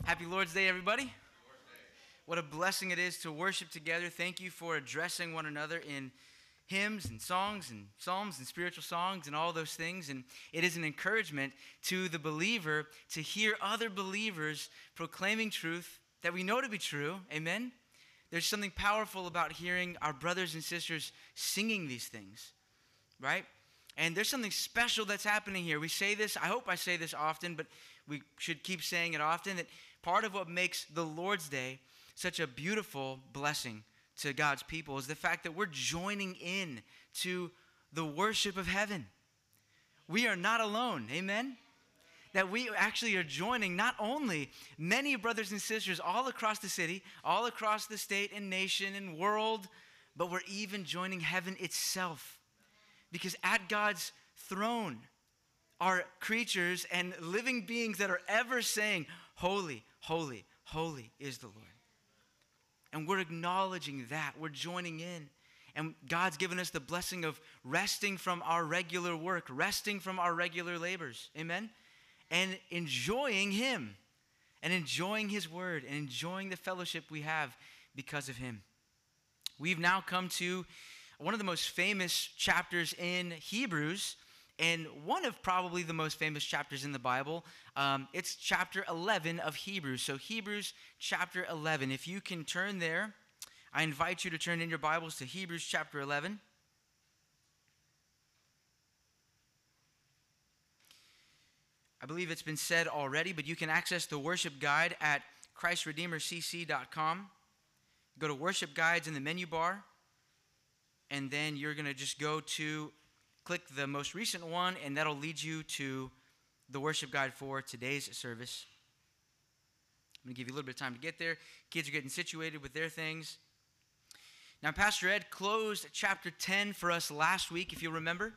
Happy Lord's Day, everybody. What a blessing it is to worship together. Thank you for addressing one another in hymns and songs and psalms and spiritual songs and all those things. And it is an encouragement to the believer to hear other believers proclaiming truth that we know to be true. Amen? There's something powerful about hearing our brothers and sisters singing these things, right? And there's something special that's happening here. We say this, I hope I say this often, but we should keep saying it often, that part of what makes the Lord's Day such a beautiful blessing to God's people is the fact that we're joining in to the worship of heaven. We are not alone, amen? That we actually are joining not only many brothers and sisters all across the city, all across the state and nation and world, but we're even joining heaven itself. Because at God's throne are creatures and living beings that are ever saying, holy, holy, holy is the Lord. And we're acknowledging that. We're joining in. And God's given us the blessing of resting from our regular work, resting from our regular labors. Amen? And enjoying Him. And enjoying His Word. And enjoying the fellowship we have because of Him. We've now come to one of the most famous chapters in Hebrews, and one of probably the most famous chapters in the Bible. It's chapter 11 of Hebrews. So Hebrews chapter 11. If you can turn there, I invite you to turn in your Bibles to Hebrews chapter 11. I believe it's been said already, but you can access the worship guide at ChristRedeemerCC.com. Go to worship guides in the menu bar. And then you're going to just click the most recent one, and that'll lead you to the worship guide for today's service. I'm going to give you a little bit of time to get there. Kids are getting situated with their things. Now, Pastor Ed closed chapter 10 for us last week, if you remember.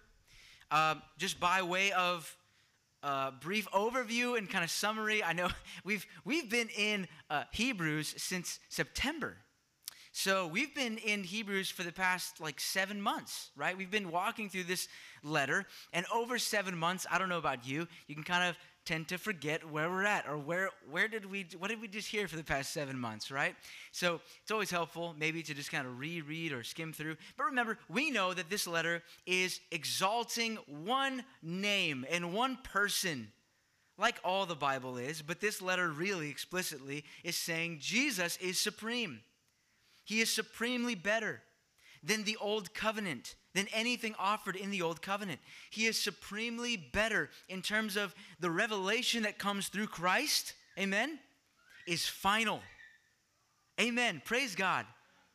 Just by way of brief overview and kind of summary, I know we've been in Hebrews since September. So we've been in Hebrews for the past 7 months, right? We've been walking through this letter, and over 7 months, I don't know about you, you can kind of tend to forget where we're at, or what did we just hear for the past 7 months, right? So it's always helpful maybe to just kind of reread or skim through. But remember, we know that this letter is exalting one name and one person, like all the Bible is, but this letter really explicitly is saying Jesus is supreme. He is supremely better than the old covenant, than anything offered in the old covenant. He is supremely better in terms of the revelation that comes through Christ, amen, is final. Amen. Praise God.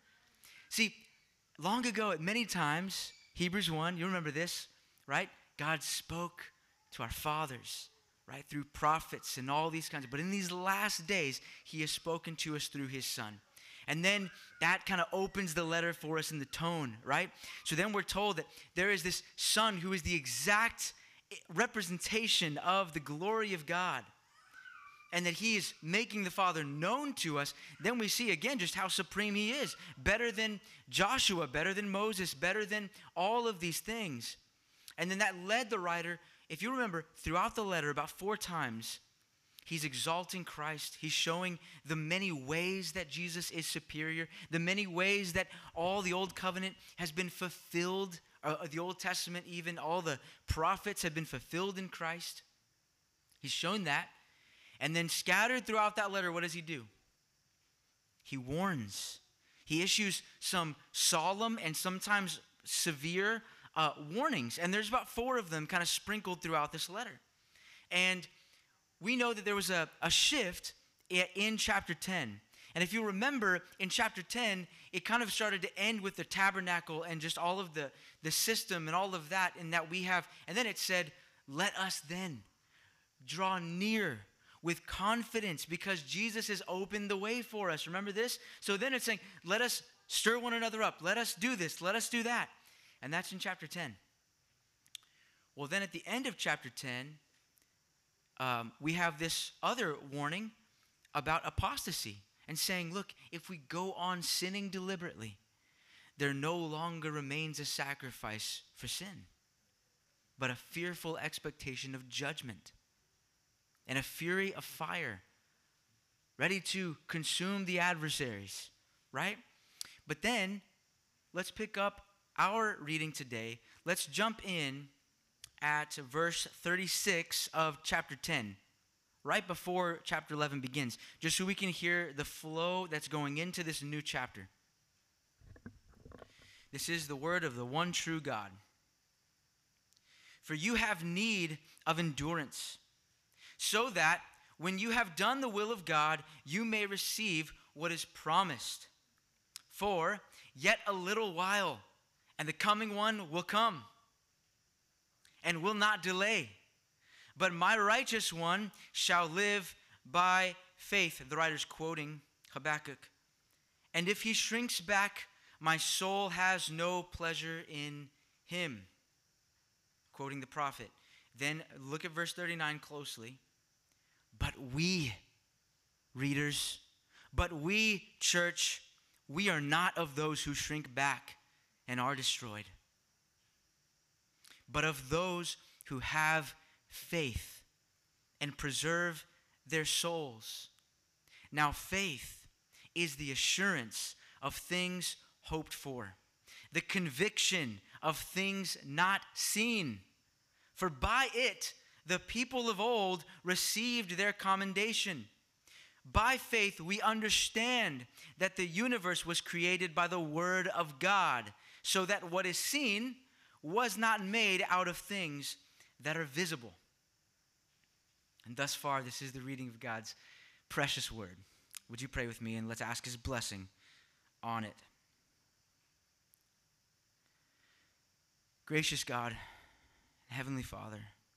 See, long ago, at many times, Hebrews 1, you remember this, right? God spoke to our fathers, right, through prophets and all these kinds of, but in these last days, He has spoken to us through His Son. And then that kind of opens the letter for us in the tone, right? So then we're told that there is this Son who is the exact representation of the glory of God, and that He is making the Father known to us. Then we see again just how supreme He is. Better than Joshua, better than Moses, better than all of these things. And then that led the writer, if you remember, throughout the letter about 4 times, He's exalting Christ. He's showing the many ways that Jesus is superior, the many ways that all the Old Covenant has been fulfilled, the Old Testament even, all the prophets have been fulfilled in Christ. He's shown that. And then scattered throughout that letter, what does He do? He warns. He issues some solemn and sometimes severe warnings. And there's about 4 of them kind of sprinkled throughout this letter. And we know that there was a shift in chapter 10. And if you remember, in chapter 10, it kind of started to end with the tabernacle and just all of the system and all of that, and that we have. And then it said, let us then draw near with confidence because Jesus has opened the way for us. Remember this? So then it's saying, let us stir one another up. Let us do this. Let us do that. And that's in chapter 10. Well, then at the end of chapter 10, we have this other warning about apostasy and saying, look, if we go on sinning deliberately, there no longer remains a sacrifice for sin, but a fearful expectation of judgment and a fury of fire ready to consume the adversaries, right? But then, let's pick up our reading today. Let's jump in at verse 36 of chapter 10, right before chapter 11 begins, just so we can hear the flow that's going into this new chapter. This is the word of the one true God. For you have need of endurance, so that when you have done the will of God, you may receive what is promised. For yet a little while, and the coming one will come, and will not delay. But my righteous one shall live by faith. The writer's quoting Habakkuk. And if he shrinks back, my soul has no pleasure in him. Quoting the prophet. Then look at verse 39 closely. But we, readers, but we, church, we are not of those who shrink back and are destroyed, but of those who have faith and preserve their souls. Now faith is the assurance of things hoped for, the conviction of things not seen. For by it the people of old received their commendation. By faith we understand that the universe was created by the word of God, so that what is seen was not made out of things that are visible. And thus far, this is the reading of God's precious word. Would you pray with me, and let's ask his blessing on it. Gracious God, Heavenly Father,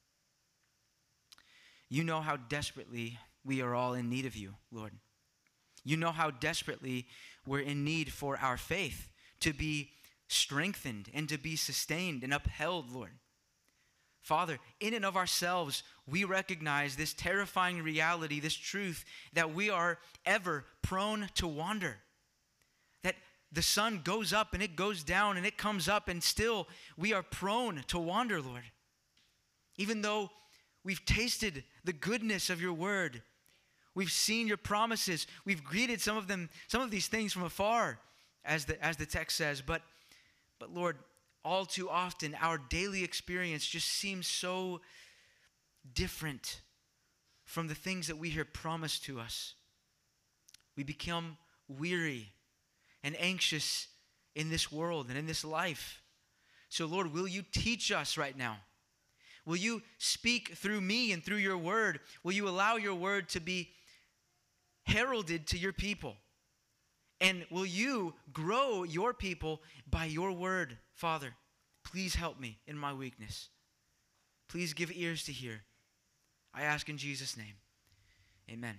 you know how desperately we are all in need of you, Lord. You know how desperately we're in need for our faith to be strengthened and to be sustained and upheld, Lord. Father, in and of ourselves, we recognize this terrifying reality, this truth that we are ever prone to wander. That the sun goes up and it goes down and it comes up, and still we are prone to wander, Lord. Even though we've tasted the goodness of your word, we've seen your promises, we've greeted some of these things from afar, as the text says, but Lord, all too often our daily experience just seems so different from the things that we hear promised to us. We become weary and anxious in this world and in this life. So Lord, will you teach us right now? Will you speak through me and through your word? Will you allow your word to be heralded to your people? And will you grow your people by your word, Father? Please help me in my weakness. Please give ears to hear. I ask in Jesus' name. Amen.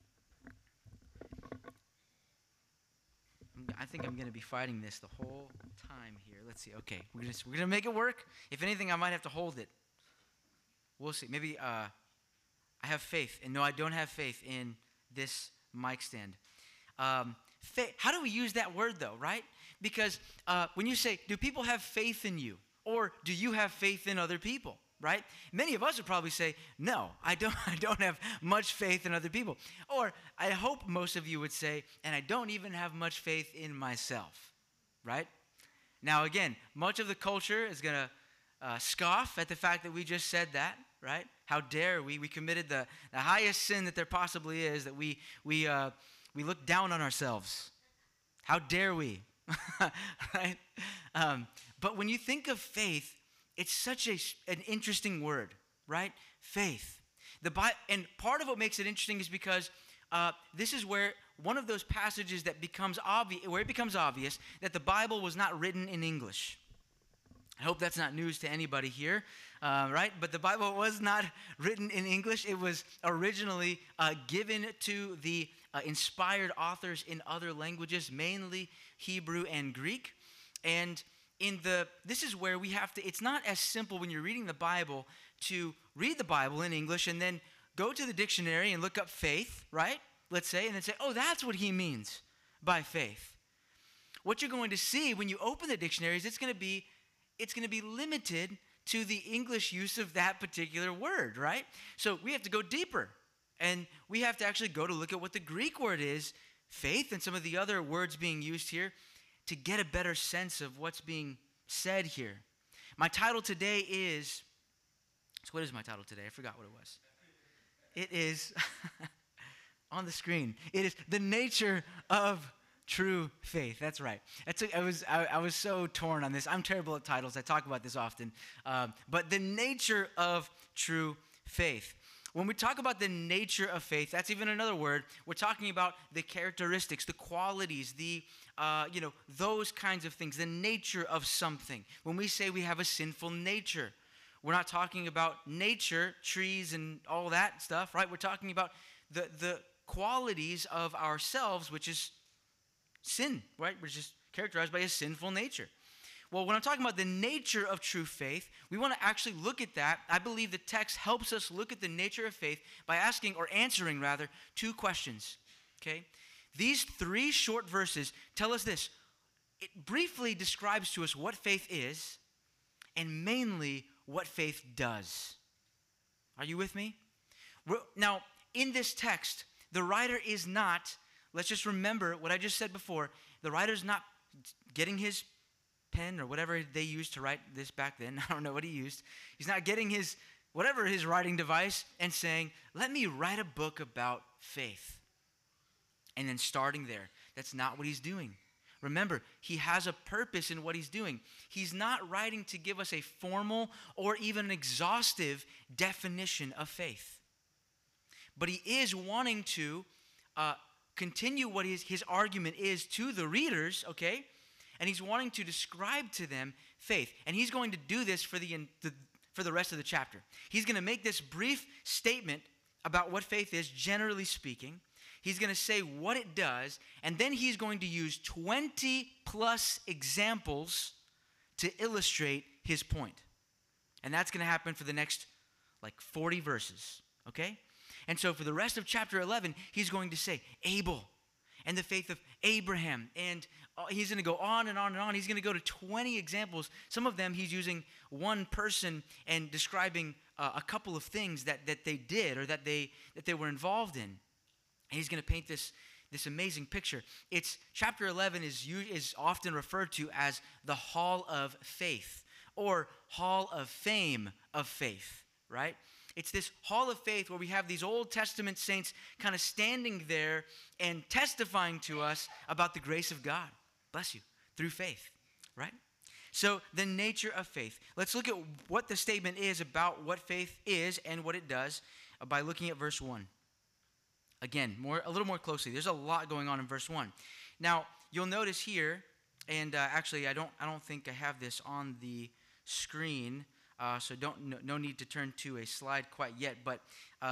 I think I'm going to be fighting this the whole time here. Let's see. Okay, we're going to make it work. If anything, I might have to hold it. We'll see. Maybe I have faith. And no, I don't have faith in this mic stand. Faith, how do we use that word, though, right? Because when you say, do people have faith in you? Or do you have faith in other people, right? Many of us would probably say, no, I don't have much faith in other people. Or I hope most of you would say, and I don't even have much faith in myself, right? Now, again, much of the culture is going to scoff at the fact that we just said that, right? How dare we? We committed the highest sin that there possibly is, that we look down on ourselves. How dare we? Right? But when you think of faith, it's such an interesting word, right? Faith. And part of what makes it interesting is because this is where one of those passages that becomes obvious, where it becomes obvious that the Bible was not written in English. I hope that's not news to anybody here, right? But the Bible was not written in English. It was originally given to the inspired authors in other languages, mainly Hebrew and Greek. And this is where we have to, it's not as simple when you're reading the Bible to read the Bible in English and then go to the dictionary and look up faith, right? Let's say, and then say, oh, that's what he means by faith. What you're going to see when you open the dictionaries, it's going to be limited to the English use of that particular word, right? So we have to go deeper. And we have to actually go to look at what the Greek word is, faith, and some of the other words being used here to get a better sense of what's being said here. My title today is, so what is my title today? I forgot what it was. It is, on the screen, it is the nature of true faith. That's right. I was so torn on this. I'm terrible at titles. I talk about this often. But the nature of true faith. When we talk about the nature of faith, that's even another word. We're talking about the characteristics, the qualities, those kinds of things, the nature of something. When we say we have a sinful nature, we're not talking about nature, trees and all that stuff, right? We're talking about the qualities of ourselves, which is sin, right? We're just characterized by a sinful nature. Well, when I'm talking about the nature of true faith, we want to actually look at that. I believe the text helps us look at the nature of faith by answering two questions, okay? These 3 short verses tell us this. It briefly describes to us what faith is and mainly what faith does. Are you with me? Now, in this text, the writer is not, let's just remember what I just said before, the writer's not getting his pen or whatever they used to write this back then. I don't know what he used. He's not getting his writing device and saying, let me write a book about faith. And then starting there. That's not what he's doing. Remember, he has a purpose in what he's doing. He's not writing to give us a formal or even an exhaustive definition of faith. But he is wanting to continue what his argument is to the readers, okay? And he's wanting to describe to them faith. And he's going to do this for the rest of the chapter. He's going to make this brief statement about what faith is, generally speaking. He's going to say what it does, and then he's going to use 20 plus examples to illustrate his point. And that's going to happen for the next 40 verses, okay? And so for the rest of chapter 11, he's going to say Abel and the faith of Abraham, and he's going to go on and on and on. He's going to go to 20 examples. Some of them he's using one person and describing a couple of things that they did or that they were involved in. And he's going to paint this amazing picture. Chapter 11 is often referred to as the Hall of Faith or Hall of Fame of faith, right? It's this hall of faith where we have these Old Testament saints kind of standing there and testifying to us about the grace of God. Bless you. Through faith, right? So the nature of faith. Let's look at what the statement is about what faith is and what it does by looking at verse 1. Again, a little more closely. There's a lot going on in verse 1. Now, you'll notice here, and actually I don't think I have this on the screen, so no need to turn to a slide quite yet, but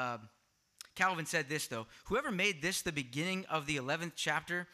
Calvin said this, though. Whoever made this the beginning of the 11th chapter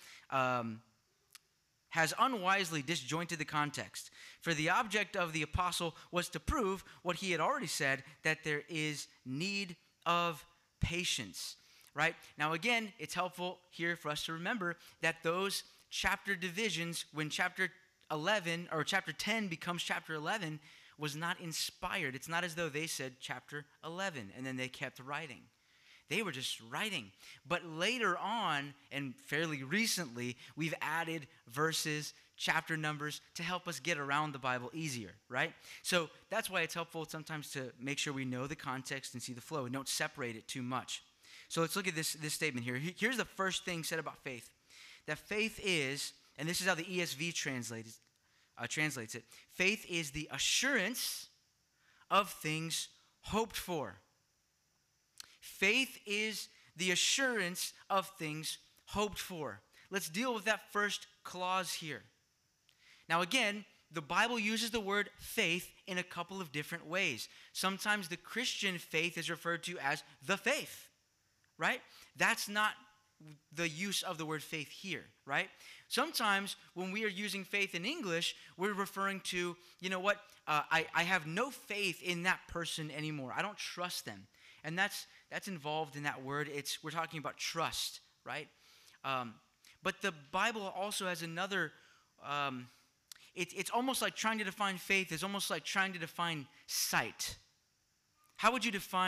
has unwisely disjointed the context. For the object of the apostle was to prove what he had already said, that there is need of patience. Right? Now, again, it's helpful here for us to remember that those chapter divisions, when chapter 11 or chapter 10 becomes chapter 11, was not inspired. It's not as though they said chapter 11 and then they kept writing. They were just writing. But later on, and fairly recently, we've added verses, chapter numbers to help us get around the Bible easier, right? So that's why it's helpful sometimes to make sure we know the context and see the flow and don't separate it too much. So let's look at this statement here. Here's the first thing said about faith. That faith is, and this is how the ESV translates it, faith is the assurance of things hoped for. Faith is the assurance of things hoped for. Let's deal with that first clause here. Now again, the Bible uses the word faith in a couple of different ways. Sometimes the Christian faith is referred to as the faith. Right? That's not the use of the word faith here, right? Sometimes when we are using faith in English, we're referring to, you know what, I have no faith in that person anymore. I don't trust them. And that's involved in that word. We're talking about trust, right? But the Bible also has another, it's almost like trying to define faith is almost like trying to define sight. How would you define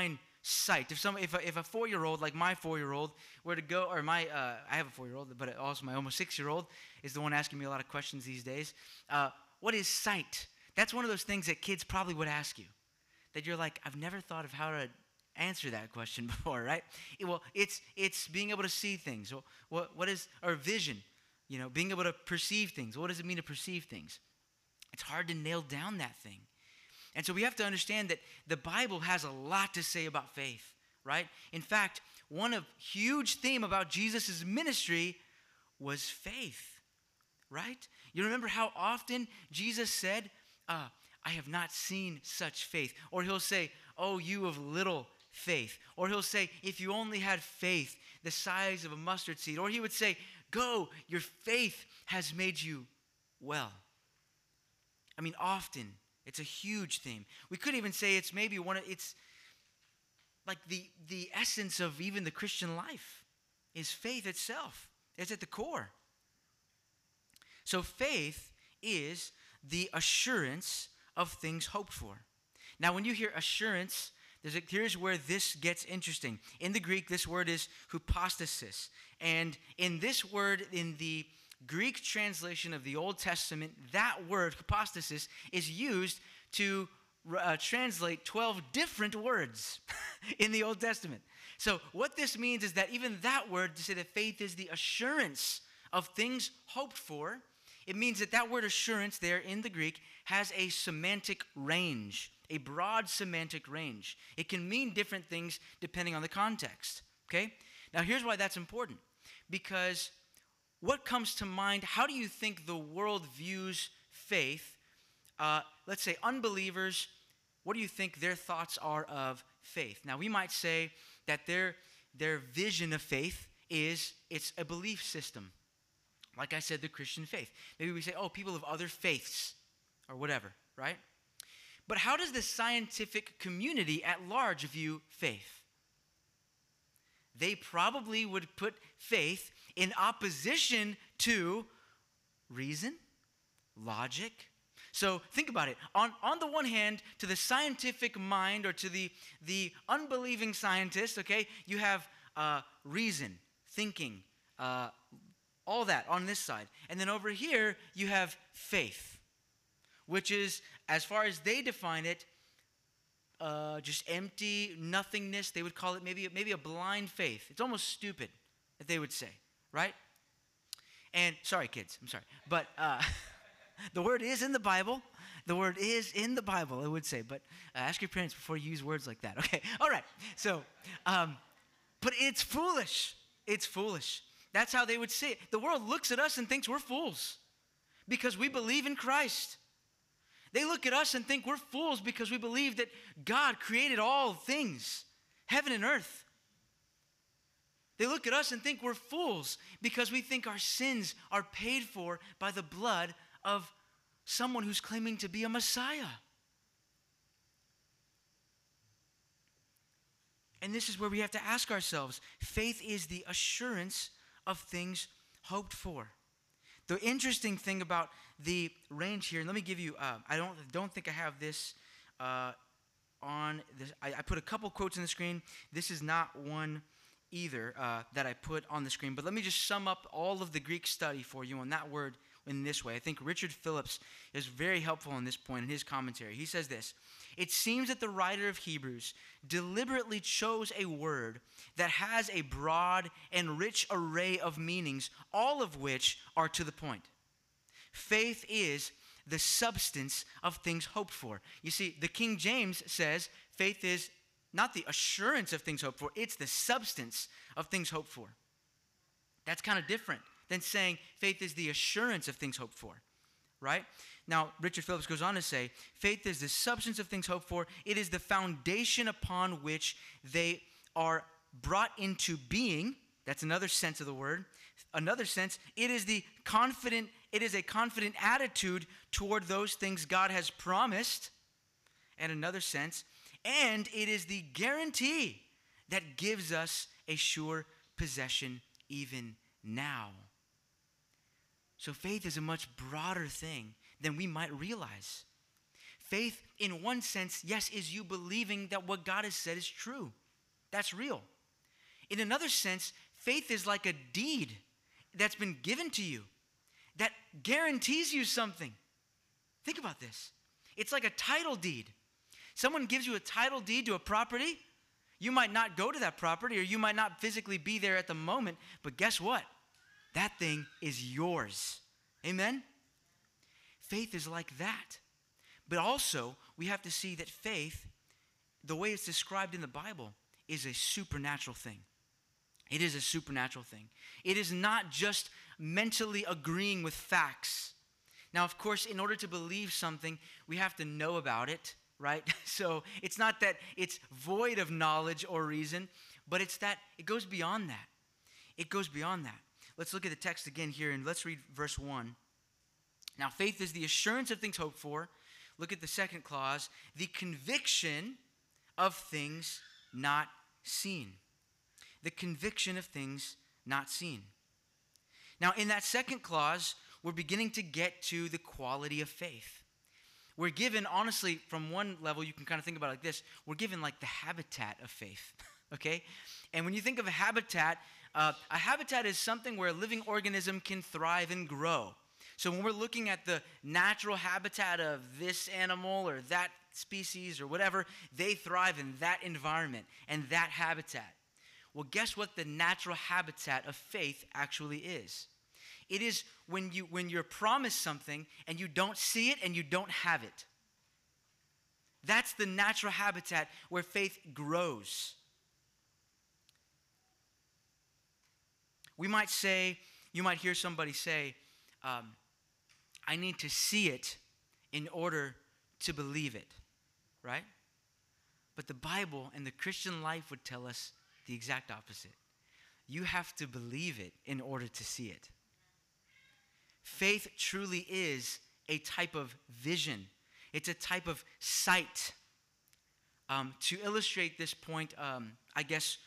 sight. If a 4-year-old, like my 4-year-old, were to go, or I have a 4-year-old, but also my almost 6-year-old is the one asking me a lot of questions these days. What is sight? That's one of those things that kids probably would ask you. That you're like, I've never thought of how to answer that question before, right? It's being able to see things. What is, or vision? Being able to perceive things. What does it mean to perceive things? It's hard to nail down that thing. And so we have to understand that the Bible has a lot to say about faith, right? In fact, huge theme about Jesus' ministry was faith, right? You remember how often Jesus said, I have not seen such faith. Or he'll say, oh, you of little faith. Or he'll say, if you only had faith the size of a mustard seed. Or he would say, go, your faith has made you well. I mean, often. It's a huge theme. We could even say it's maybe it's like the essence of even the Christian life is faith itself. It's at the core. So faith is the assurance of things hoped for. Now, when you hear assurance, here's where this gets interesting. In the Greek, this word is hypostasis. And in this word, in the Greek translation of the Old Testament, that word, hypostasis, is used to translate 12 different words in the Old Testament. So what this means is that even that word, to say that faith is the assurance of things hoped for, it means that word assurance there in the Greek has a semantic range, a broad semantic range. It can mean different things depending on the context, okay? Now here's why that's important. Because what comes to mind, how do you think the world views faith? Let's say unbelievers, what do you think their thoughts are of faith? Now we might say that their vision of faith it's a belief system. Like I said, the Christian faith. Maybe we say, oh, people of other faiths or whatever, right? But how does the scientific community at large view faith? They probably would put faith in opposition to reason, logic. So think about it. On the one hand, to the scientific mind or to the unbelieving scientist, okay, you have reason, thinking, all that on this side. And then over here, you have faith, which is, as far as they define it, just empty nothingness. They would call it maybe a blind faith. It's almost stupid, that they would say, right? And, sorry, kids, I'm sorry. But the word is in the Bible. The word is in the Bible, it would say. But ask your parents before you use words like that, okay? All right, so, but it's foolish. It's foolish. That's how they would say it. The world looks at us and thinks we're fools because we believe in Christ. They look at us and think we're fools because we believe that God created all things, heaven and earth. They look at us and think we're fools because we think our sins are paid for by the blood of someone who's claiming to be a Messiah. And this is where we have to ask ourselves, faith is the assurance of things hoped for. The interesting thing about the range here, and let me give you, I don't think I have this on this. I put a couple quotes on the screen. This is not one either that I put on the screen, but let me just sum up all of the Greek study for you on that word in this way. I think Richard Phillips is very helpful on this point in his commentary. He says this: it seems that the writer of Hebrews deliberately chose a word that has a broad and rich array of meanings, all of which are to the point. Faith is the substance of things hoped for. You see, the King James says faith is not the assurance of things hoped for, it's the substance of things hoped for. That's kind of different than saying faith is the assurance of things hoped for, right? Now, Richard Phillips goes on to say, faith is the substance of things hoped for. It is the foundation upon which they are brought into being. That's another sense of the word. Another sense, it is a confident attitude toward those things God has promised. And another sense, and it is the guarantee that gives us a sure possession even now. So faith is a much broader thing than we might realize. Faith, in one sense, yes, is you believing that what God has said is true. That's real. In another sense, faith is like a deed that's been given to you that guarantees you something. Think about this. It's like a title deed. Someone gives you a title deed to a property. You might not go to that property, or you might not physically be there at the moment, but guess what? That thing is yours. Amen? Faith is like that. But also, we have to see that faith, the way it's described in the Bible, is a supernatural thing. It is a supernatural thing. It is not just mentally agreeing with facts. Now, of course, in order to believe something, we have to know about it, right? So it's not that it's void of knowledge or reason, but it's that it goes beyond that. It goes beyond that. Let's look at the text again here, and let's read verse 1. Now, faith is the assurance of things hoped for. Look at the second clause, the conviction of things not seen. The conviction of things not seen. Now, in that second clause, we're beginning to get to the quality of faith. We're given, honestly, from one level, you can kind of think about it like this. We're given like the habitat of faith, okay? And when you think of a habitat is something where a living organism can thrive and grow. So when we're looking at the natural habitat of this animal or that species or whatever, they thrive in that environment and that habitat. Well, guess what the natural habitat of faith actually is? It is when you're promised something and you don't see it and you don't have it. That's the natural habitat where faith grows. You might hear somebody say, I need to see it in order to believe it, right? But the Bible and the Christian life would tell us the exact opposite. You have to believe it in order to see it. Faith truly is a type of vision. It's a type of sight. To illustrate this point, I guess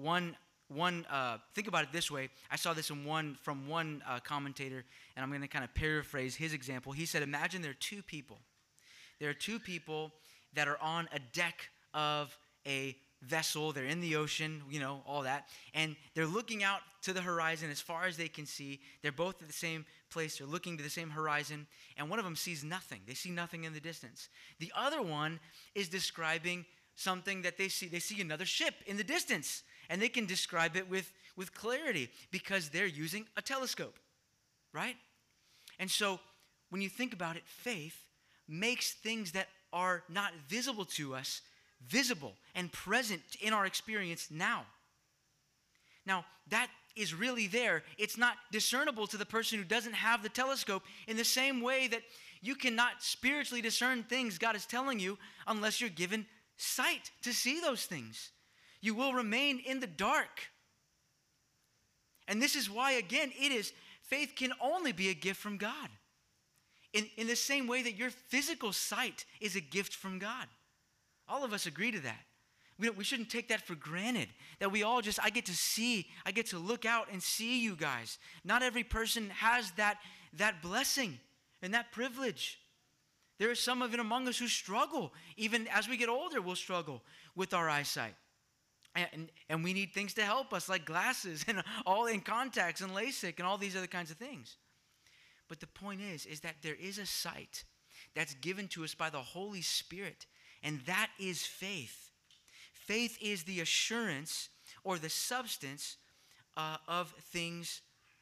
think about it this way. I saw this from one commentator, and I'm going to kind of paraphrase his example. He said, imagine there are two people. There are two people that are on a deck of a vessel. They're in the ocean, all that. And they're looking out to the horizon as far as they can see. They're both at the same place. They're looking to the same horizon. And one of them sees nothing. They see nothing in the distance. The other one is describing something that they see. They see another ship in the distance. And they can describe it with clarity because they're using a telescope, right? And so when you think about it, faith makes things that are not visible to us visible and present in our experience now. Now, that is really there. It's not discernible to the person who doesn't have the telescope in the same way that you cannot spiritually discern things God is telling you unless you're given sight to see those things. You will remain in the dark. And this is why, again, faith can only be a gift from God. In the same way that your physical sight is a gift from God. All of us agree to that. We shouldn't take that for granted. That I get to look out and see you guys. Not every person has that blessing and that privilege. There are some of it among us who struggle. Even as we get older, we'll struggle with our eyesight. And we need things to help us, like glasses and contacts and LASIK and all these other kinds of things. But the point is that there is a sight that's given to us by the Holy Spirit, and that is faith. Faith is the assurance or the substance of things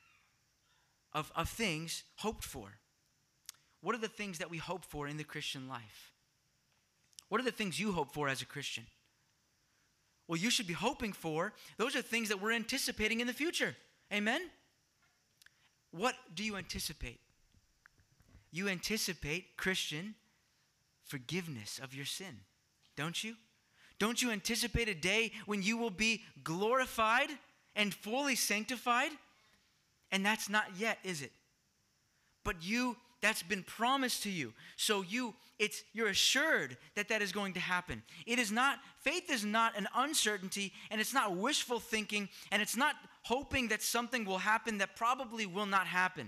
hoped for. What are the things that we hope for in the Christian life? What are the things you hope for as a Christian? Well, you should be hoping for, those are things that we're anticipating in the future. Amen? What do you anticipate? You anticipate, Christian, forgiveness of your sin, don't you? Don't you anticipate a day when you will be glorified and fully sanctified? And that's not yet, is it? But that's been promised to you. So you're assured that is going to happen. Faith is not an uncertainty, and it's not wishful thinking, and it's not hoping that something will happen that probably will not happen.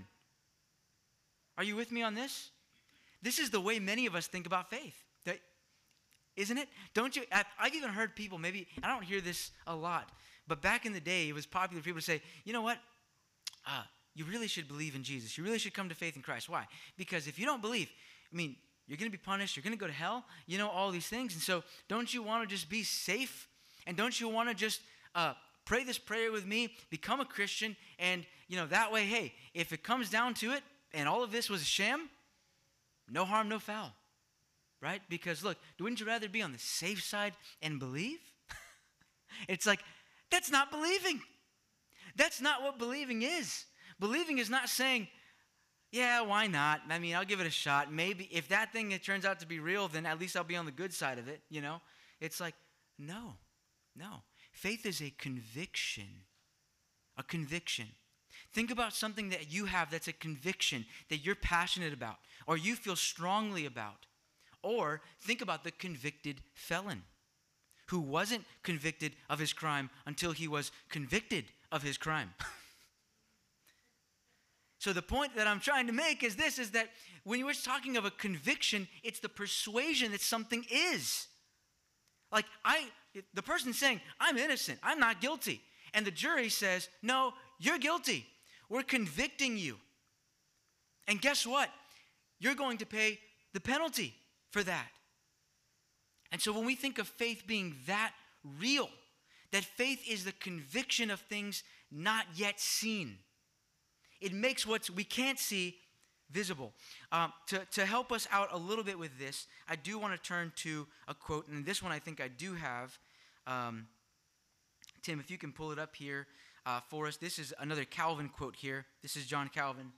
Are you with me on this? This is the way many of us think about faith. That isn't it? Don't you? I've even heard people, maybe, I don't hear this a lot, but back in the day, it was popular for people to say, you know what? You really should believe in Jesus. You really should come to faith in Christ. Why? Because if you don't believe, you're going to be punished. You're going to go to hell. All these things. And so don't you want to just be safe? And don't you want to just pray this prayer with me, become a Christian, and, that way, hey, if it comes down to it and all of this was a sham, no harm, no foul, right? Because, look, wouldn't you rather be on the safe side and believe? It's like, that's not believing. That's not what believing is. Believing is not saying, yeah, why not? I'll give it a shot. Maybe if that thing it turns out to be real, then at least I'll be on the good side of it, It's like, no. Faith is a conviction. A conviction. Think about something that you have that's a conviction that you're passionate about or you feel strongly about. Or think about the convicted felon who wasn't convicted of his crime until he was convicted of his crime. So the point that I'm trying to make is this, is that when you're talking of a conviction, it's the persuasion that something is. Like the person saying, I'm innocent, I'm not guilty. And the jury says, no, you're guilty. We're convicting you. And guess what? You're going to pay the penalty for that. And so when we think of faith being that real, that faith is the conviction of things not yet seen. It makes what we can't see visible. To help us out a little bit with this, I do want to turn to a quote, and this one I think I do have. Tim, if you can pull it up here for us. This is another Calvin quote here. This is John Calvin.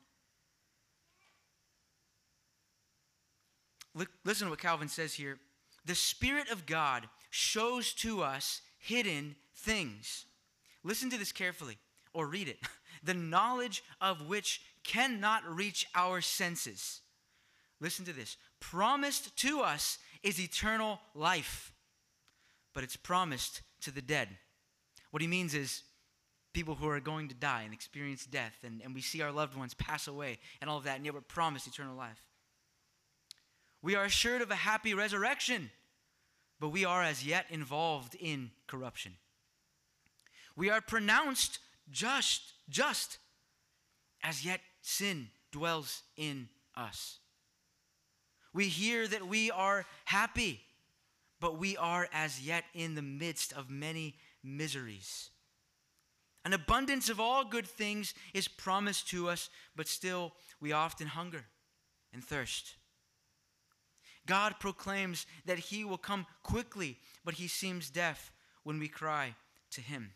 Listen to what Calvin says here. The Spirit of God shows to us hidden things. Listen to this carefully, or read it. The knowledge of which cannot reach our senses. Listen to this. Promised to us is eternal life, but it's promised to the dead. What he means is people who are going to die and experience death, and we see our loved ones pass away and all of that, and yet we're promised eternal life. We are assured of a happy resurrection, but we are as yet involved in corruption. We are pronounced just, as yet sin dwells in us. We hear that we are happy, but we are as yet in the midst of many miseries. An abundance of all good things is promised to us, but still we often hunger and thirst. God proclaims that he will come quickly, but he seems deaf when we cry to him.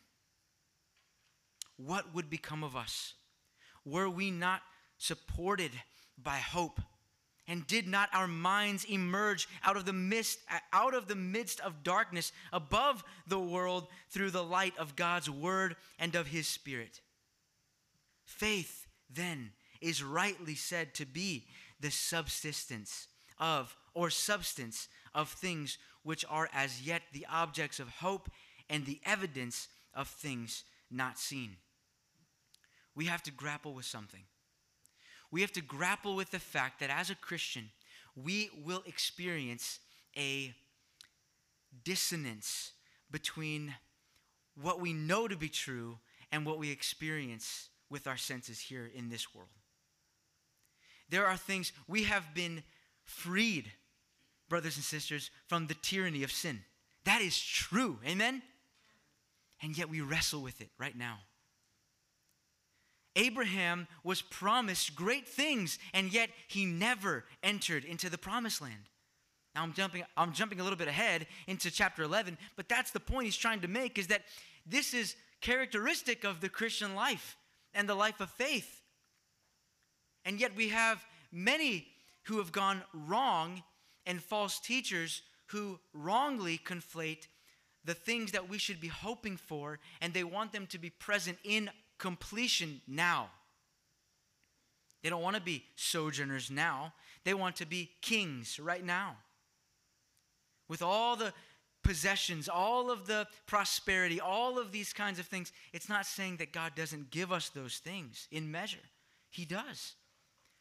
What would become of us were we not supported by hope? And did not our minds emerge out of the midst of darkness above the world through the light of God's word and of his Spirit? Faith, then, is rightly said to be the substance of things which are as yet the objects of hope and the evidence of things not seen. We have to grapple with something. We have to grapple with the fact that as a Christian, we will experience a dissonance between what we know to be true and what we experience with our senses here in this world. There are things we have been freed, brothers and sisters, from the tyranny of sin. That is true. Amen? And yet we wrestle with it right now. Abraham was promised great things, and yet he never entered into the promised land. Now I'm jumping a little bit ahead into chapter 11, but that's the point he's trying to make, is that this is characteristic of the Christian life and the life of faith. And yet we have many who have gone wrong and false teachers who wrongly conflate the things that we should be hoping for, and they want them to be present in completion now. They don't want to be sojourners now. They want to be kings right now. With all the possessions, all of the prosperity, all of these kinds of things, it's not saying that God doesn't give us those things in measure. He does.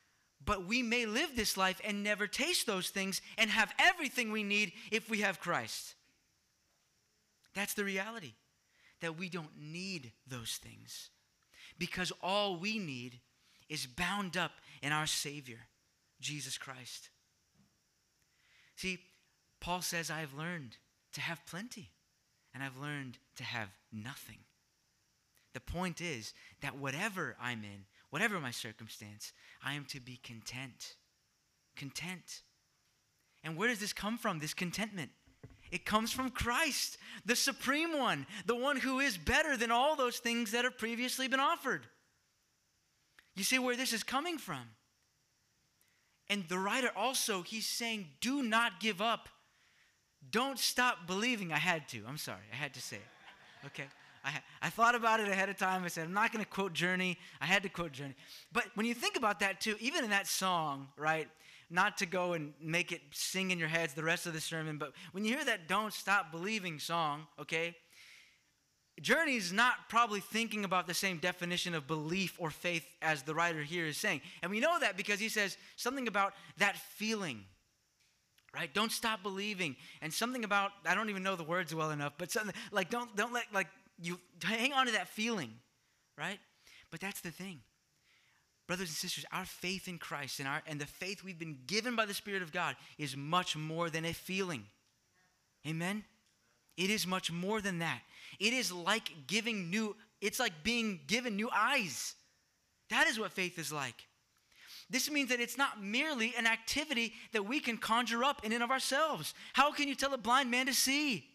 But we may live this life and never taste those things and have everything we need if we have Christ. That's the reality, that we don't need those things because all we need is bound up in our Savior, Jesus Christ. See, Paul says, I have learned to have plenty, and I've learned to have nothing. The point is that whatever I'm in, whatever my circumstance, I am to be content. Content. And where does this come from, this contentment? It comes from Christ, the supreme one, the one who is better than all those things that have previously been offered. You see where this is coming from? And the writer also, he's saying, do not give up. Don't stop believing. I had to. I'm sorry. I had to say it. Okay. I thought about it ahead of time. I said, I'm not going to quote Journey. I had to quote Journey. But when you think about that too, even in that song, right, not to go and make it sing in your heads the rest of the sermon, but when you hear that Don't Stop Believing song, okay, Journey's not probably thinking about the same definition of belief or faith as the writer here is saying. And we know that because he says something about that feeling, right? Don't stop believing. And something about, I don't even know the words well enough, but something like don't let, like, you hang on to that feeling, right? But that's the thing. Brothers and sisters, our faith in Christ and the faith we've been given by the Spirit of God is much more than a feeling. Amen? It is much more than that. It is like it's like being given new eyes. That is what faith is like. This means that it's not merely an activity that we can conjure up in and of ourselves. How can you tell a blind man to see?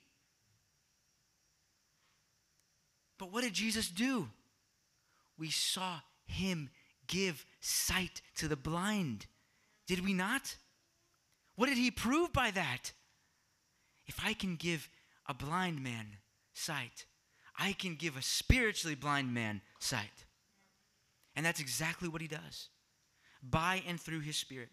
But what did Jesus do? We saw him give sight to the blind. Did we not? What did he prove by that? If I can give a blind man sight, I can give a spiritually blind man sight. And that's exactly what he does, by and through his Spirit.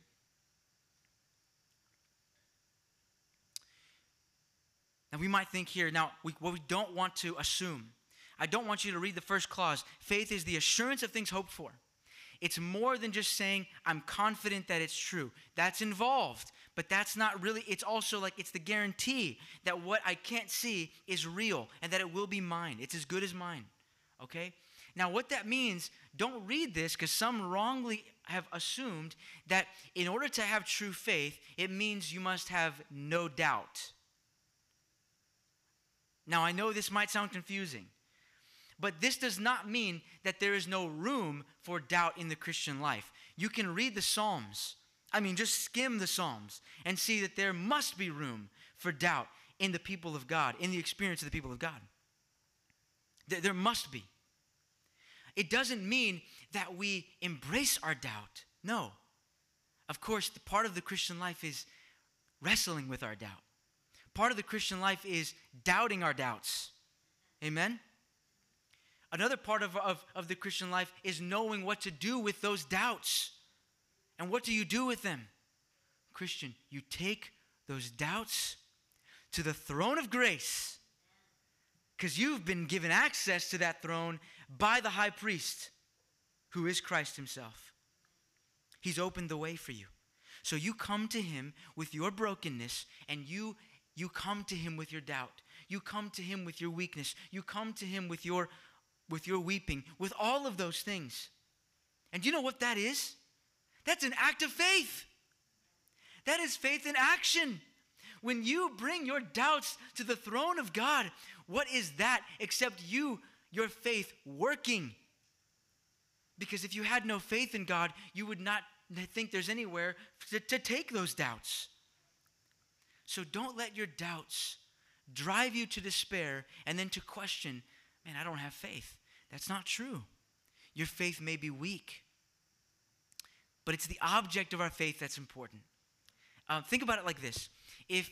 Now we might think here, what we don't want to assume, I don't want you to read the first clause. Faith is the assurance of things hoped for. It's more than just saying, I'm confident that it's true. That's involved, but that's not really, it's also like, it's the guarantee that what I can't see is real and that it will be mine. It's as good as mine, okay? Now, what that means, don't read this because some wrongly have assumed that in order to have true faith, it means you must have no doubt. Now, I know this might sound confusing, but this does not mean that there is no room for doubt in the Christian life. You can read the Psalms. Just skim the Psalms and see that there must be room for doubt in the people of God, in the experience of the people of God. There must be. It doesn't mean that we embrace our doubt. No. Of course, the part of the Christian life is wrestling with our doubt. Part of the Christian life is doubting our doubts. Amen? Another part of the Christian life is knowing what to do with those doubts. And what do you do with them? Christian, you take those doubts to the throne of grace because you've been given access to that throne by the high priest who is Christ himself. He's opened the way for you. So you come to him with your brokenness and you come to him with your doubt. You come to him with your weakness. You come to him with your weeping, with all of those things. And you know what that is? That's an act of faith. That is faith in action. When you bring your doubts to the throne of God, what is that except your faith working? Because if you had no faith in God, you would not think there's anywhere to take those doubts. So don't let your doubts drive you to despair and then to question, man, I don't have faith. That's not true. Your faith may be weak, but it's the object of our faith that's important. Think about it like this. If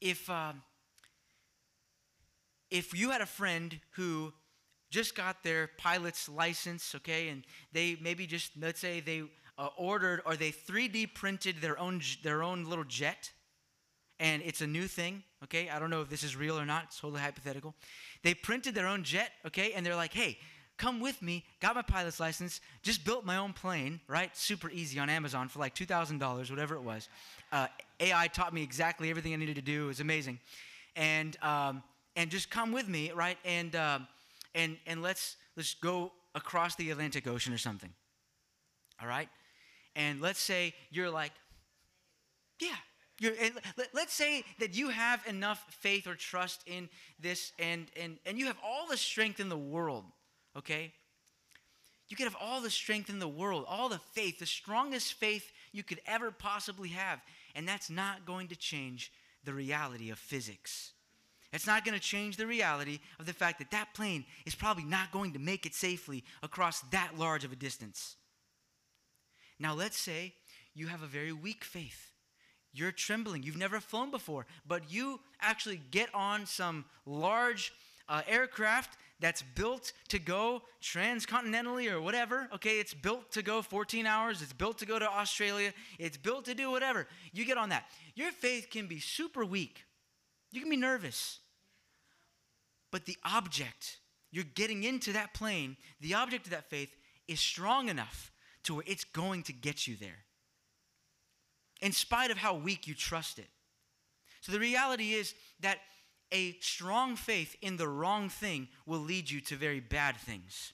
you had a friend who just got their pilot's license, okay, and they maybe just, let's say they ordered or they 3D printed their own little jet, and it's a new thing, okay? I don't know if this is real or not. It's totally hypothetical. They printed their own jet, okay, and they're like, hey, come with me, got my pilot's license, just built my own plane, right? Super easy on Amazon for like $2,000, whatever it was. AI taught me exactly everything I needed to do. It was amazing. And just come with me, right? And let's go across the Atlantic Ocean or something, all right? And let's say you're like, yeah. Let's say that you have enough faith or trust in this, and you have all the strength in the world, okay? You could have all the strength in the world, all the faith, the strongest faith you could ever possibly have, and that's not going to change the reality of physics. It's not going to change the reality of the fact that that plane is probably not going to make it safely across that large of a distance. Now, let's say you have a very weak faith. You're trembling. You've never flown before, but you actually get on some large aircraft that's built to go transcontinentally or whatever. Okay, it's built to go 14 hours. It's built to go to Australia. It's built to do whatever. You get on that. Your faith can be super weak. You can be nervous. But the object, you're getting into that plane, the object of that faith is strong enough to where it's going to get you there, in spite of how weak you trust it. So the reality is that a strong faith in the wrong thing will lead you to very bad things.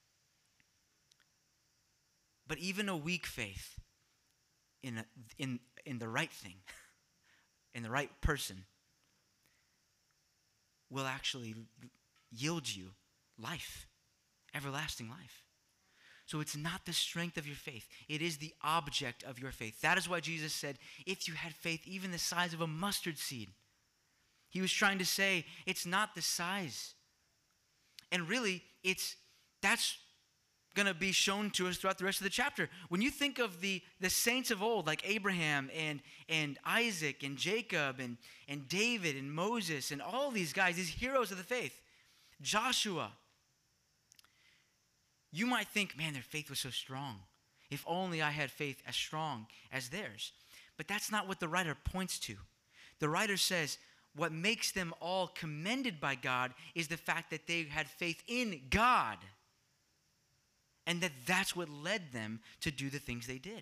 But even a weak faith in the right thing, in the right person, will actually yield you life, everlasting life. So it's not the strength of your faith. It is the object of your faith. That is why Jesus said, if you had faith even the size of a mustard seed. He was trying to say, it's not the size. And really, that's going to be shown to us throughout the rest of the chapter. When you think of the saints of old, like Abraham and Isaac and Jacob and David and Moses and all these guys, these heroes of the faith, Joshua, you might think, man, their faith was so strong. If only I had faith as strong as theirs. But that's not what the writer points to. The writer says what makes them all commended by God is the fact that they had faith in God. And that's what led them to do the things they did.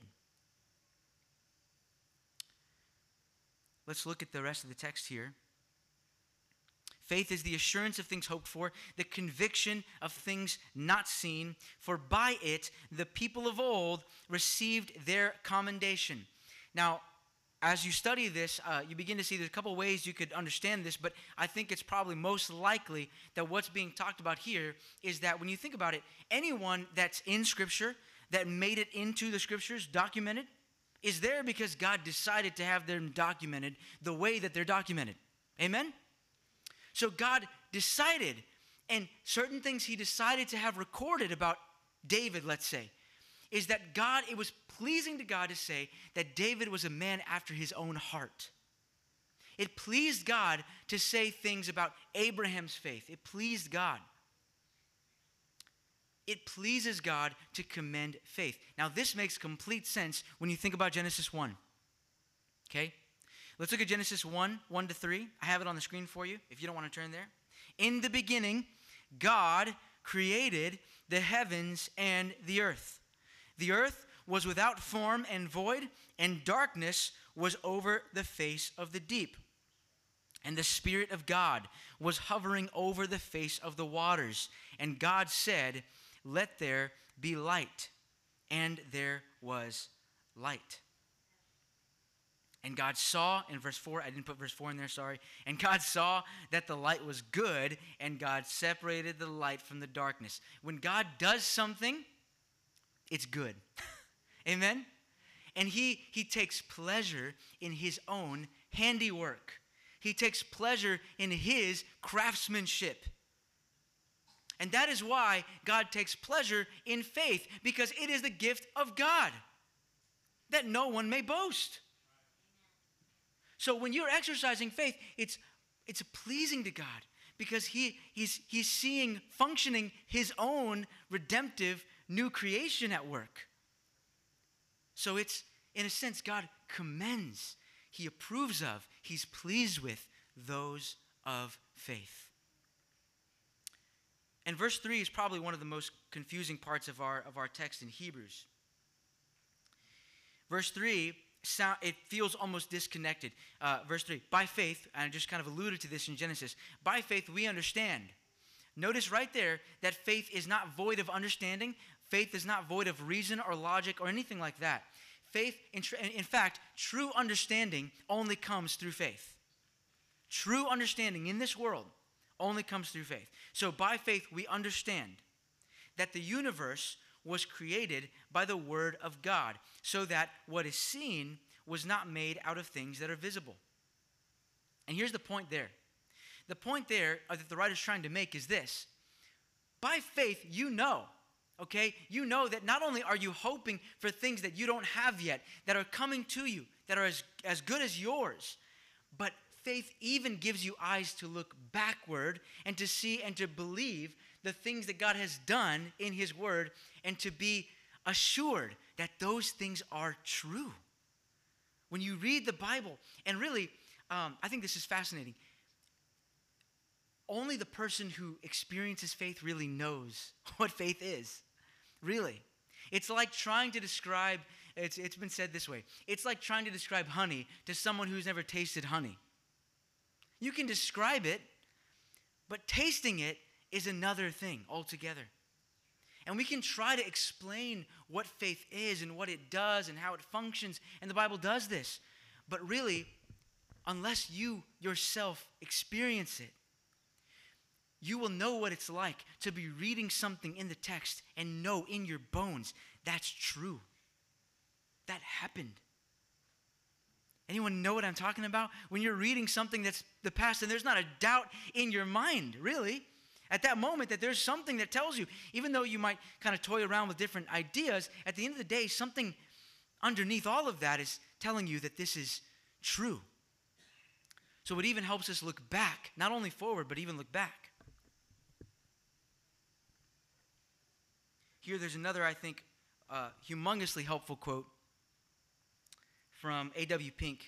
Let's look at the rest of the text here. Faith is the assurance of things hoped for, the conviction of things not seen, for by it the people of old received their commendation. Now, as you study this, you begin to see there's a couple ways you could understand this, but I think it's probably most likely that what's being talked about here is that when you think about it, anyone that's in Scripture, that made it into the Scriptures, documented, is there because God decided to have them documented the way that they're documented. Amen? So God decided, and certain things he decided to have recorded about David, let's say, is that it was pleasing to God to say that David was a man after his own heart. It pleased God to say things about Abraham's faith. It pleased God. It pleases God to commend faith. Now, this makes complete sense when you think about Genesis 1. Okay? Let's look at Genesis 1, 1-3. I have it on the screen for you if you don't want to turn there. In the beginning, God created the heavens and the earth. The earth was without form and void, and darkness was over the face of the deep. And the Spirit of God was hovering over the face of the waters. And God said, "Let there be light." And there was light. And God saw, in verse 4, I didn't put verse 4 in there, sorry. And God saw that the light was good, and God separated the light from the darkness. When God does something, it's good. Amen? And he takes pleasure in his own handiwork. He takes pleasure in his craftsmanship. And that is why God takes pleasure in faith, because it is the gift of God that no one may boast. So when you're exercising faith, it's pleasing to God because he's seeing functioning his own redemptive new creation at work. So it's, in a sense, God commends, he approves of, he's pleased with those of faith. And verse 3 is probably one of the most confusing parts of our text in Hebrews. Verse 3, it feels almost disconnected. Verse 3, by faith, and I just kind of alluded to this in Genesis, by faith we understand. Notice right there that faith is not void of understanding. Faith is not void of reason or logic or anything like that. Faith, in fact, true understanding only comes through faith. True understanding in this world only comes through faith. So by faith we understand that the universe was created by the word of God, so that what is seen was not made out of things that are visible. And here's the point there. The point there that the writer's trying to make is this. By faith, you know, okay? You know that not only are you hoping for things that you don't have yet, that are coming to you, that are as good as yours, but faith even gives you eyes to look backward and to see and to believe the things that God has done in his word, and to be assured that those things are true. When you read the Bible, and really, I think this is fascinating. Only the person who experiences faith really knows what faith is. Really. It's like trying to describe, it's been said this way, it's like trying to describe honey to someone who's never tasted honey. You can describe it, but tasting it is another thing altogether. And we can try to explain what faith is and what it does and how it functions, and the Bible does this. But really, unless you yourself experience it, you will know what it's like to be reading something in the text and know in your bones that's true. That happened. Anyone know what I'm talking about? When you're reading something that's the past and there's not a doubt in your mind, really, at that moment that there's something that tells you, even though you might kind of toy around with different ideas, at the end of the day, something underneath all of that is telling you that this is true. So it even helps us look back, not only forward, but even look back. Here there's another, I think, humongously helpful quote from A.W. Pink.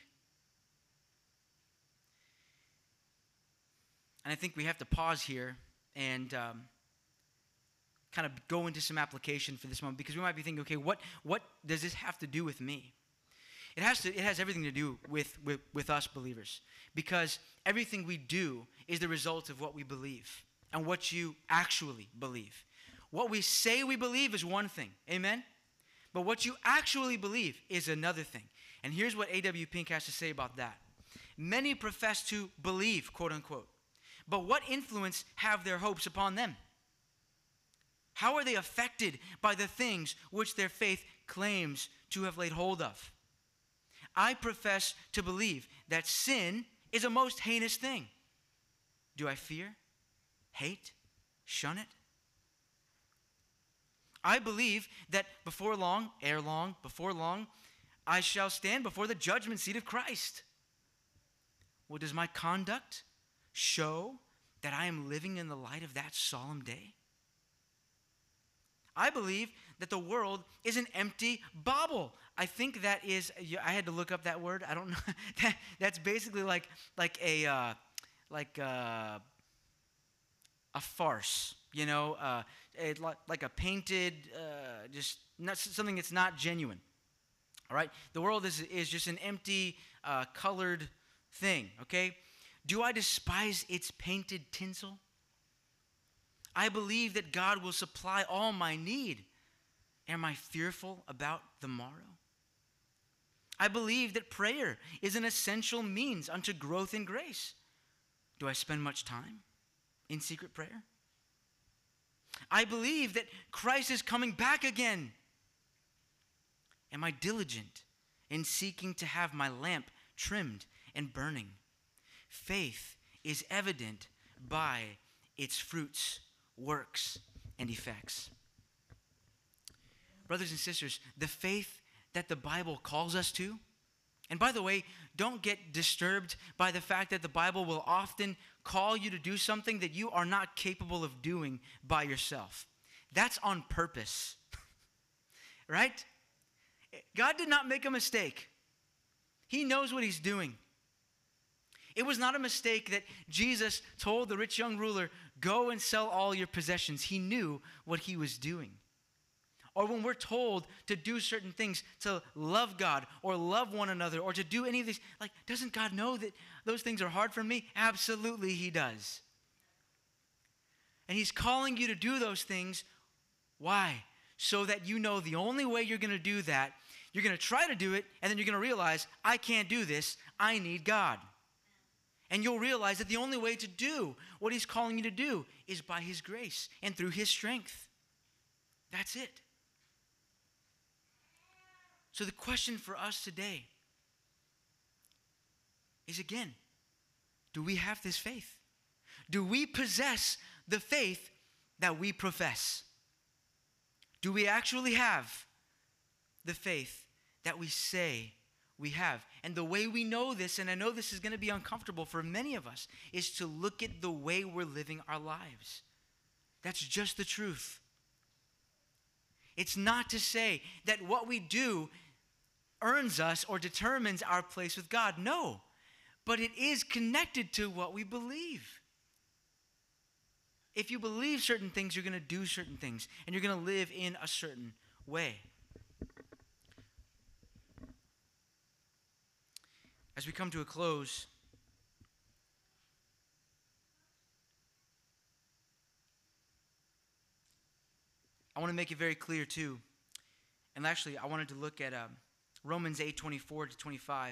And I think we have to pause here and kind of go into some application for this moment, because we might be thinking, okay, what does this have to do with me? It has everything to do with us believers, because everything we do is the result of what we believe and what you actually believe. What we say we believe is one thing, amen? But what you actually believe is another thing. And here's what A.W. Pink has to say about that. Many profess to believe, quote unquote, but what influence have their hopes upon them? How are they affected by the things which their faith claims to have laid hold of? I profess to believe that sin is a most heinous thing. Do I fear, hate, shun it? I believe that before long, ere long, before long, I shall stand before the judgment seat of Christ. Well, does my conduct show that I am living in the light of that solemn day? I believe that the world is an empty bauble. I think that is, I had to look up that word. I don't know. That's basically like a farce, you know, like a painted, just not something that's not genuine. All right? The world is just an empty, colored thing, okay? Do I despise its painted tinsel? I believe that God will supply all my need. Am I fearful about the morrow? I believe that prayer is an essential means unto growth in grace. Do I spend much time in secret prayer? I believe that Christ is coming back again. Am I diligent in seeking to have my lamp trimmed and burning? Faith is evident by its fruits, works, and effects. Brothers and sisters, the faith that the Bible calls us to, and by the way, don't get disturbed by the fact that the Bible will often call you to do something that you are not capable of doing by yourself. That's on purpose, right? God did not make a mistake. He knows what he's doing. It was not a mistake that Jesus told the rich young ruler, go and sell all your possessions, he knew what he was doing. Or when we're told to do certain things, to love God or love one another or to do any of these, like, doesn't God know that those things are hard for me? Absolutely, he does. And he's calling you to do those things. Why? So that you know the only way you're going to do that, you're going to try to do it, and then you're going to realize, I can't do this. I need God. And you'll realize that the only way to do what he's calling you to do is by his grace and through his strength. That's it. So the question for us today is, again, do we have this faith? Do we possess the faith that we profess? Do we actually have the faith that we say we have? And the way we know this, and I know this is going to be uncomfortable for many of us, is to look at the way we're living our lives. That's just the truth. It's not to say that what we do earns us or determines our place with God. No. But it is connected to what we believe. If you believe certain things, you're going to do certain things, and you're going to live in a certain way. As we come to a close, I want to make it very clear too. And actually, I wanted to look at Romans 8:24-25.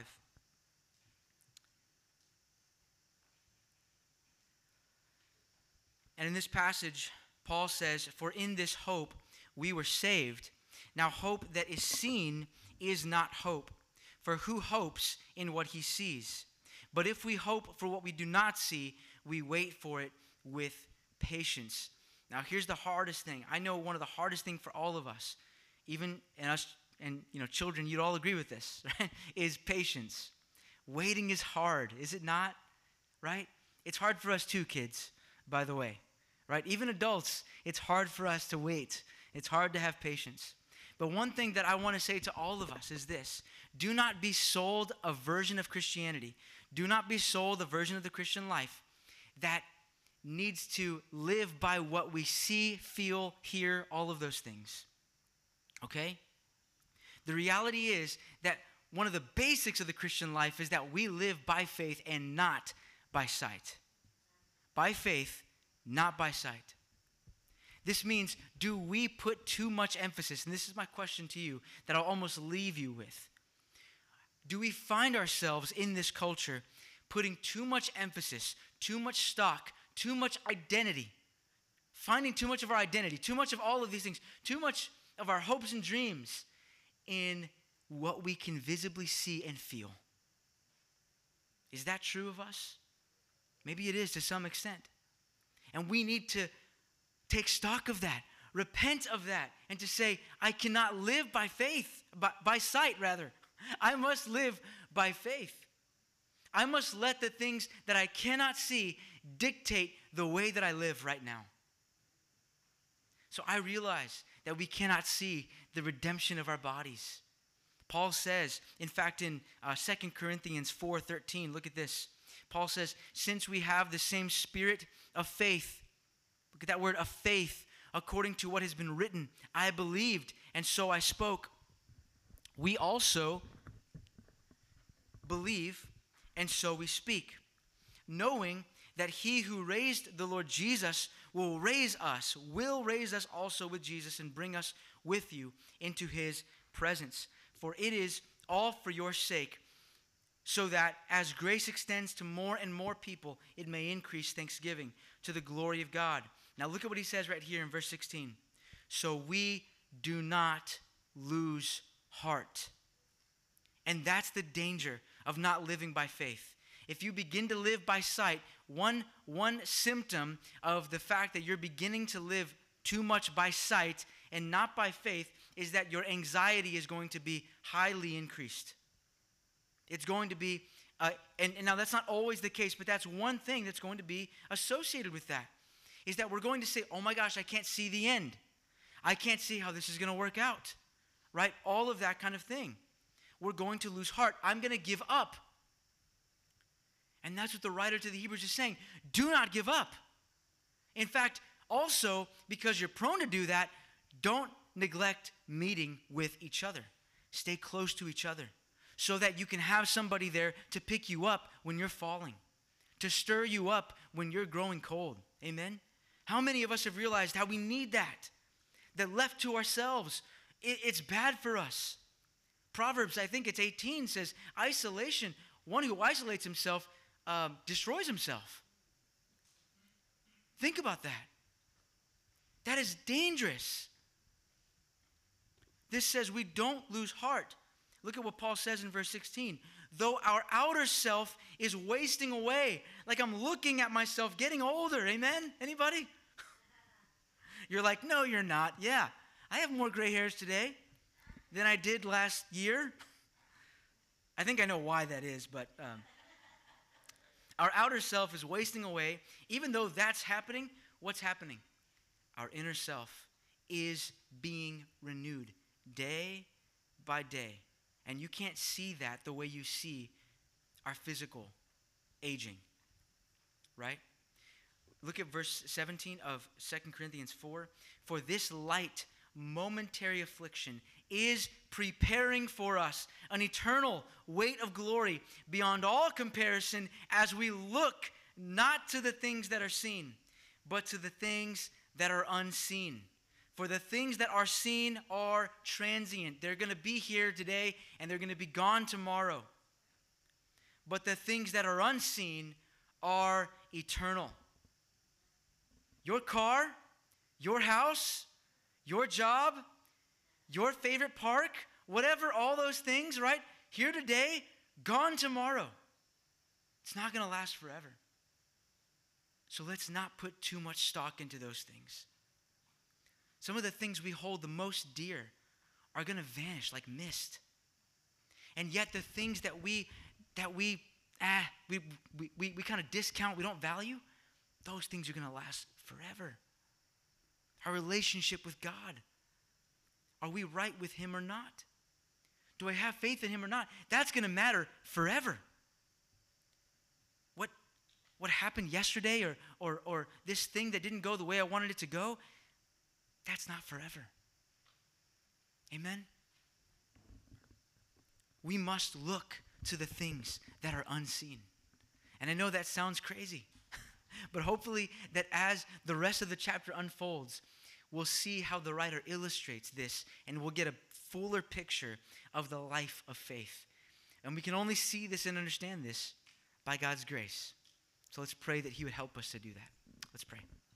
And in this passage, Paul says, "For in this hope we were saved. Now hope that is seen is not hope. For who hopes in what he sees? But if we hope for what we do not see, we wait for it with patience." Now here's the hardest thing. I know one of the hardest things for all of us, even in us and children, you'd all agree with this, right? Is patience. Waiting is hard, is it not? Right? It's hard for us too, kids, by the way. Right? Even adults, it's hard for us to wait. It's hard to have patience. But one thing that I want to say to all of us is this: do not be sold a version of Christianity. Do not be sold a version of the Christian life that needs to live by what we see, feel, hear, all of those things. Okay? The reality is that one of the basics of the Christian life is that we live by faith and not by sight. By faith, not by sight. This means, do we put too much emphasis, and this is my question to you that I'll almost leave you with. Do we find ourselves in this culture putting too much emphasis, too much stock, too much identity, finding too much of our identity, too much of all of these things, too much of our hopes and dreams in what we can visibly see and feel? Is that true of us? Maybe it is to some extent. And we need to take stock of that, repent of that, and to say, I cannot live by faith, by sight rather. I must live by faith. I must let the things that I cannot see dictate the way that I live right now. So I realize that we cannot see the redemption of our bodies. Paul says, in fact, in 2 Corinthians 4:13, look at this. Paul says, since we have the same spirit of faith, look at that word, of faith, according to what has been written, I believed, and so I spoke. We also believe, and so we speak, knowing that he who raised the Lord Jesus will raise us also with Jesus and bring us with you into his presence. For it is all for your sake, so that as grace extends to more and more people, it may increase thanksgiving to the glory of God. Now look at what he says right here in verse 16. So we do not lose heart. And that's the danger of not living by faith. If you begin to live by sight, one symptom of the fact that you're beginning to live too much by sight and not by faith is that your anxiety is going to be highly increased. It's going to be, and now that's not always the case, but that's one thing that's going to be associated with that, is that we're going to say, oh my gosh, I can't see the end. I can't see how this is going to work out, right? All of that kind of thing. We're going to lose heart. I'm going to give up. And that's what the writer to the Hebrews is saying. Do not give up. In fact, also, because you're prone to do that, don't neglect meeting with each other. Stay close to each other so that you can have somebody there to pick you up when you're falling, to stir you up when you're growing cold. Amen? How many of us have realized how we need that? That left to ourselves, it's bad for us. Proverbs, I think it's 18, says, isolation, one who isolates himself destroys himself. Think about that. That is dangerous. This says we don't lose heart. Look at what Paul says in verse 16. Though our outer self is wasting away, like I'm looking at myself getting older. Amen? Anybody? You're like, no, you're not. Yeah, I have more gray hairs today than I did last year. I think I know why that is, but our outer self is wasting away. Even though that's happening, what's happening? Our inner self is being renewed day by day. And you can't see that the way you see our physical aging, right? Look at verse 17 of 2 Corinthians 4. For this light, momentary affliction is preparing for us an eternal weight of glory beyond all comparison as we look not to the things that are seen, but to the things that are unseen. For the things that are seen are transient. They're going to be here today and they're going to be gone tomorrow. But the things that are unseen are eternal. Your car, your house, your job, your favorite park, whatever, all those things, right? Here today, gone tomorrow. It's not going to last forever. So let's not put too much stock into those things. Some of the things we hold the most dear are going to vanish like mist. And yet the things that we kind of discount, we don't value, those things are going to last forever. Our relationship with God. Are we right with him or not? Do I have faith in him or not? That's going to matter forever. What happened yesterday or this thing that didn't go the way I wanted it to go, that's not forever. Amen? We must look to the things that are unseen. And I know that sounds crazy, but hopefully that as the rest of the chapter unfolds, we'll see how the writer illustrates this and we'll get a fuller picture of the life of faith. And we can only see this and understand this by God's grace. So let's pray that he would help us to do that. Let's pray.